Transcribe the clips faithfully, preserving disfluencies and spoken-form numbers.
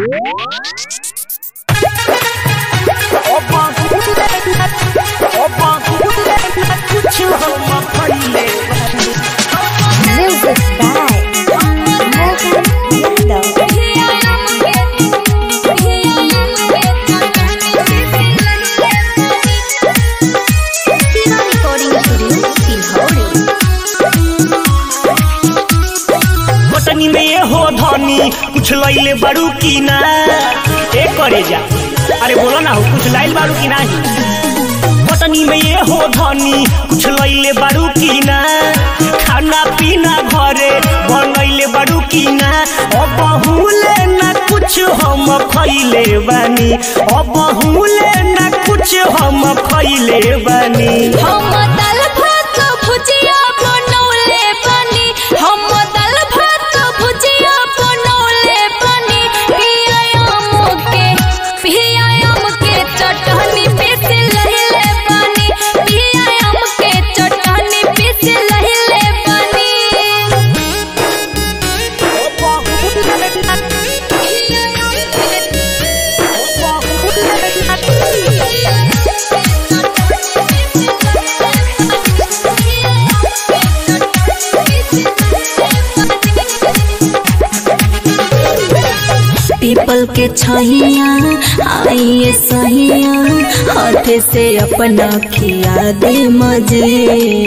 कुछ लैले बारू की ना ए करे जा अरे बोलो ना हो कुछ लाइल बारू की नाही पटनी में ये हो धनी कुछ लैले बारू की ना खाना पीना घरे बनैले बारू की ना अब बहुले ना कुछ हम खैले बानी अब बहुले ना कुछ हम खैले बानी हम दाल भात भुजिया बनौले बानी हम दाल भात भुजिया बनौले बानी पियाम के पियाम के चटनी पीस लहिले बानी पियाम के चटनी पीस लहिले बानी पीपल के छहिया आइए सहिया हाथ से अपना खिया दे मजे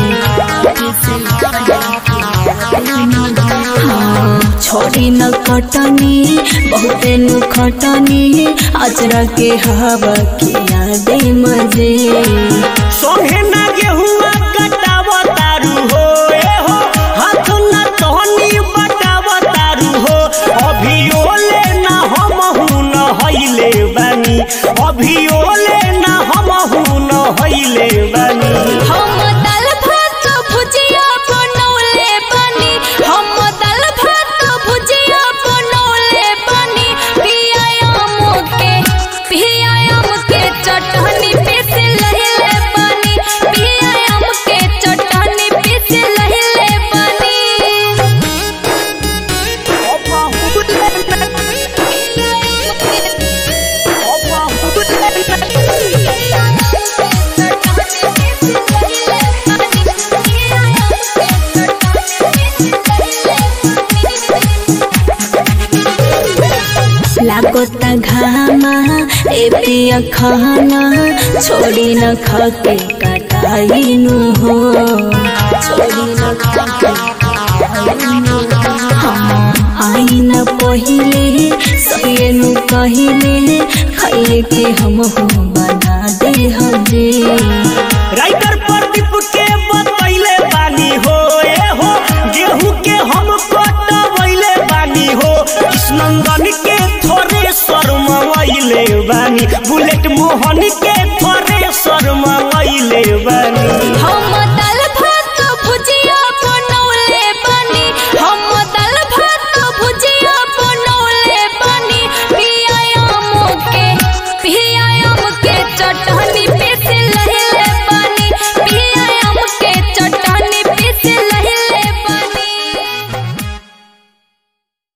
हाँ, छोड़ी न कटनी बहुते नु खटनी अजरा के हवा खिया दे मजे सोहे ना गेहुआ कटावा तारू हो ए हो हाथ ना तहनी बटावा तारू हो अभी ओले ना हम हुन हइले बानी अभी ओले ना हम हुन हइले बानी हम दाल भात भुजिया बनौले बानी हम दाल भात भुजिया बनौले बानी पियाम के पियाम के चटनी पीस लहिले बानी पियाम के चटनी पीस लहिले बानी लागोता घामा ए पिया खाना छोड़ी न खाके कटाइनु हो छोड़ी न खाके कटाइनु हाँ आई न पहिले सहेनु कहिले खाए के हम हो बना दे हजे